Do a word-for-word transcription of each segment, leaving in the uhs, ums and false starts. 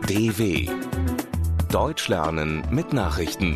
D W Deutsch lernen mit Nachrichten.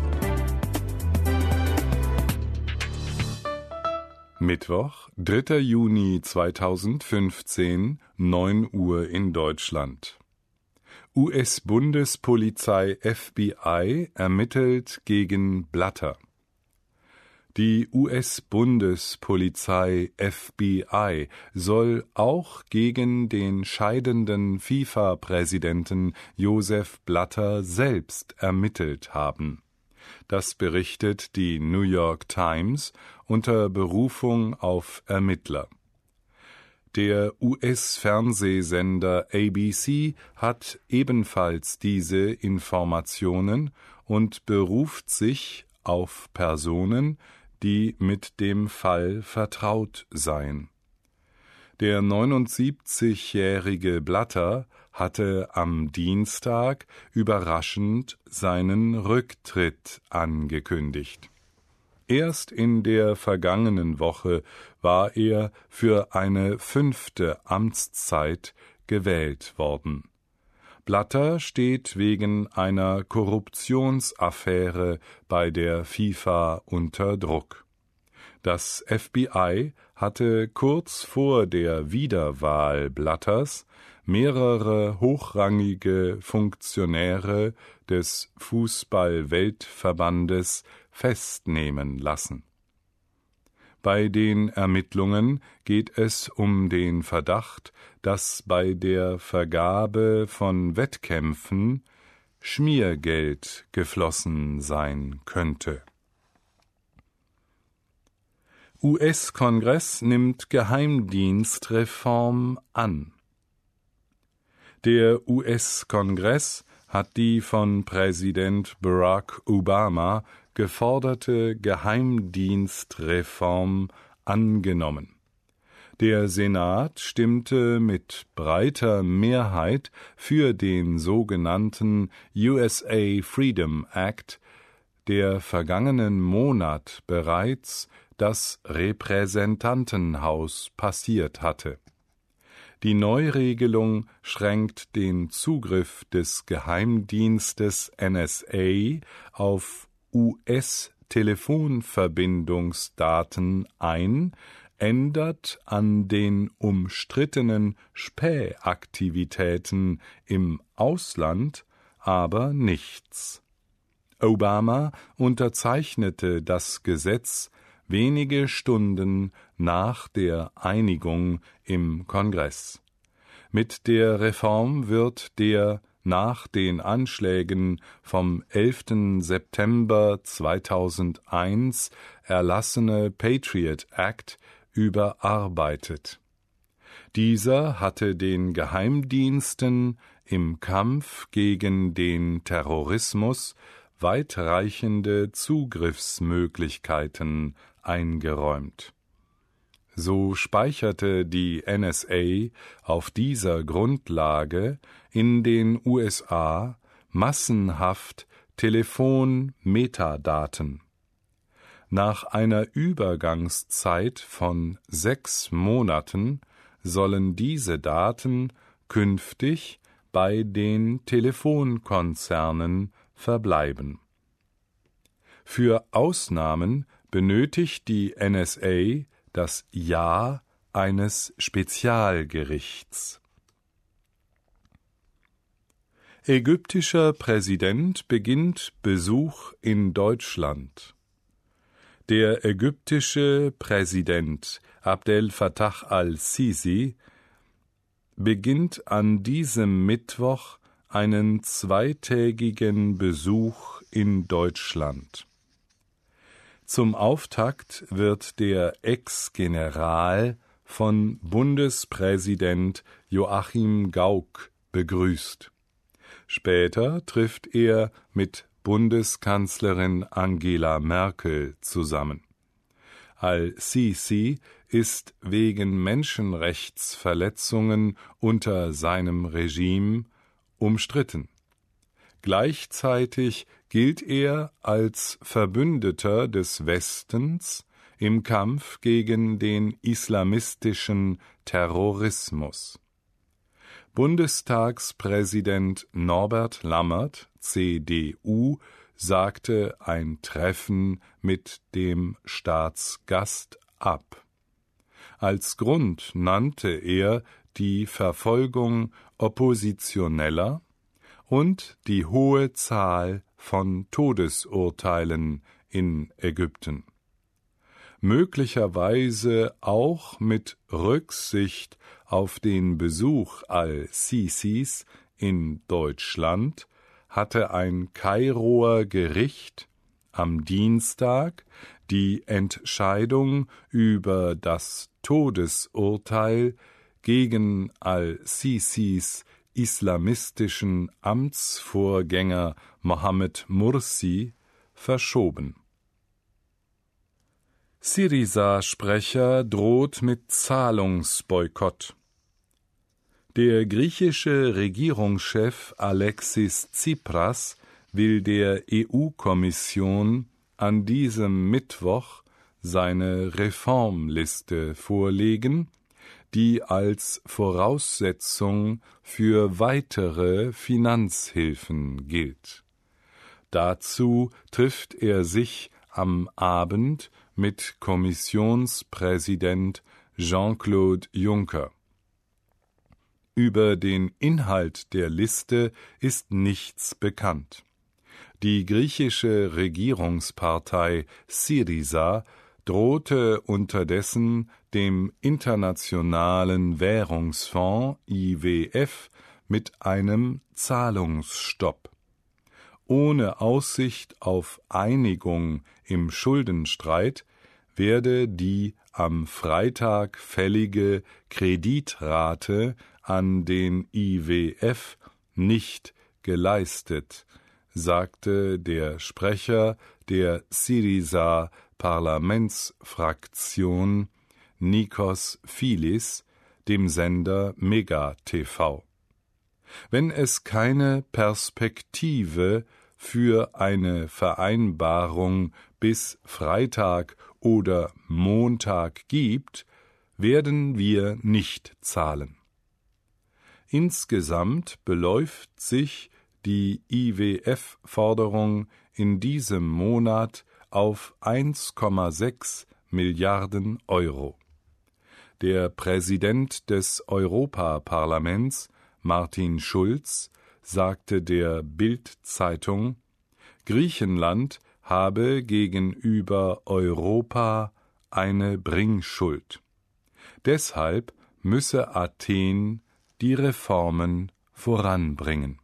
Mittwoch, dritter Juni zweitausendfünfzehn, neun Uhr in Deutschland. U S-Bundespolizei F B I ermittelt gegen Blatter. Die U S-Bundespolizei F B I soll auch gegen den scheidenden FIFA-Präsidenten Josef Blatter selbst ermittelt haben. Das berichtet die New York Times unter Berufung auf Ermittler. Der U S-Fernsehsender A B C hat ebenfalls diese Informationen und beruft sich auf Personen, die mit dem Fall vertraut seien. Der neunundsiebzigjährige Blatter hatte am Dienstag überraschend seinen Rücktritt angekündigt. Erst in der vergangenen Woche war er für eine fünfte Amtszeit gewählt worden. Blatter steht wegen einer Korruptionsaffäre bei der FIFA unter Druck. Das F B I hatte kurz vor der Wiederwahl Blatters mehrere hochrangige Funktionäre des Fußball-Weltverbandes festnehmen lassen. Bei den Ermittlungen geht es um den Verdacht, dass bei der Vergabe von Wettkämpfen Schmiergeld geflossen sein könnte. U S-Kongress nimmt Geheimdienstreform an. Der U S-Kongress hat die von Präsident Barack Obama geforderte Geheimdienstreform angenommen. Der Senat stimmte mit breiter Mehrheit für den sogenannten U S A Freedom Act, der vergangenen Monat bereits das Repräsentantenhaus passiert hatte. Die Neuregelung schränkt den Zugriff des Geheimdienstes N S A auf U S-Telefonverbindungsdaten ein, ändert an den umstrittenen Spähaktivitäten im Ausland aber nichts. Obama unterzeichnete das Gesetz wenige Stunden nach der Einigung im Kongress. Mit der Reform wird der nach den Anschlägen vom elften September zweitausendeins erlassene Patriot Act überarbeitet. Dieser hatte den Geheimdiensten im Kampf gegen den Terrorismus weitreichende Zugriffsmöglichkeiten eingeräumt. So speicherte die N S A auf dieser Grundlage in den U S A massenhaft Telefonmetadaten. Nach einer Übergangszeit von sechs Monaten sollen diese Daten künftig bei den Telefonkonzernen verbleiben. Für Ausnahmen benötigt die N S A das Ja eines Spezialgerichts. Ägyptischer Präsident beginnt Besuch in Deutschland. Der ägyptische Präsident Abdel Fattah al-Sisi beginnt an diesem Mittwoch einen zweitägigen Besuch in Deutschland. Zum Auftakt wird der Ex-General von Bundespräsident Joachim Gauck begrüßt. Später trifft er mit Bundeskanzlerin Angela Merkel zusammen. Al-Sisi ist wegen Menschenrechtsverletzungen unter seinem Regime umstritten. Gleichzeitig gilt er als Verbündeter des Westens im Kampf gegen den islamistischen Terrorismus. Bundestagspräsident Norbert Lammert, C D U, sagte ein Treffen mit dem Staatsgast ab. Als Grund nannte er die Verfolgung Oppositioneller und die hohe Zahl von Todesurteilen in Ägypten. Möglicherweise auch mit Rücksicht auf den Besuch al-Sisis in Deutschland hatte ein Kairoer Gericht am Dienstag die Entscheidung über das Todesurteil gegen al-Sisis islamistischen Amtsvorgänger Mohammed Mursi verschoben. Syriza-Sprecher droht mit Zahlungsboykott. Der griechische Regierungschef Alexis Tsipras will der E U-Kommission an diesem Mittwoch seine Reformliste vorlegen, die als Voraussetzung für weitere Finanzhilfen gilt. Dazu trifft er sich am Abend mit Kommissionspräsident Jean-Claude Juncker. Über den Inhalt der Liste ist nichts bekannt. Die griechische Regierungspartei Syriza drohte unterdessen dem Internationalen Währungsfonds I W F mit einem Zahlungsstopp. Ohne Aussicht auf Einigung im Schuldenstreit werde die am Freitag fällige Kreditrate an den I W F nicht geleistet, sagte der Sprecher der Syriza-Parlamentsfraktion Nikos Filis dem Sender Mega T V. Wenn es keine Perspektive für eine Vereinbarung bis Freitag oder Montag gibt, werden wir nicht zahlen. Insgesamt beläuft sich die I W F-Forderung in diesem Monat auf eins Komma sechs Milliarden Euro. Der Präsident des Europaparlaments, Martin Schulz, sagte der Bild-Zeitung, Griechenland habe gegenüber Europa eine Bringschuld. Deshalb müsse Athen die Reformen voranbringen.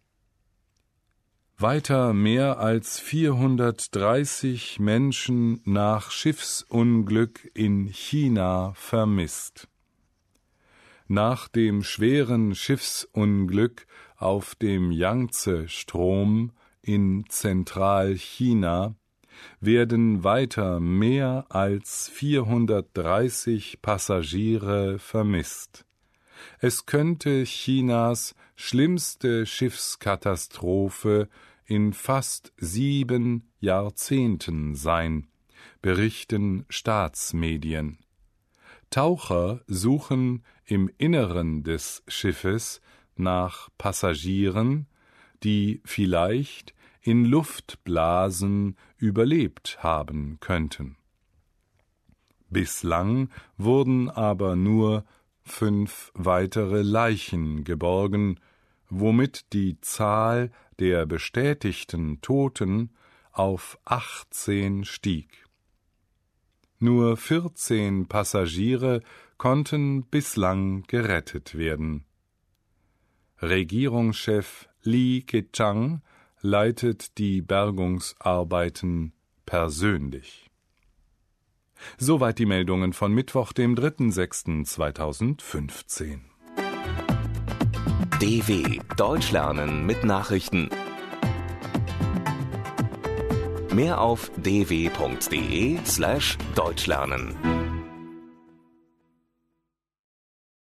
Weiter mehr als vierhundertdreißig Menschen nach Schiffsunglück in China vermisst. Nach dem schweren Schiffsunglück auf dem Yangtze-Strom in Zentralchina werden weiter mehr als vierhundertdreißig Passagiere vermisst. Es könnte Chinas schlimmste Schiffskatastrophe in fast sieben Jahrzehnten sein, berichten Staatsmedien. Taucher suchen im Inneren des Schiffes nach Passagieren, die vielleicht in Luftblasen überlebt haben könnten. Bislang wurden aber nur fünf weitere Leichen geborgen, womit die Zahl der bestätigten Toten auf achtzehn stieg. Nur vierzehn Passagiere konnten bislang gerettet werden. Regierungschef Li Keqiang leitet die Bergungsarbeiten persönlich. Soweit die Meldungen von Mittwoch, dem dritten sechsten zweitausendfünfzehn. D W Deutsch lernen mit Nachrichten. Mehr auf d w punkt d e slash deutsch lernen.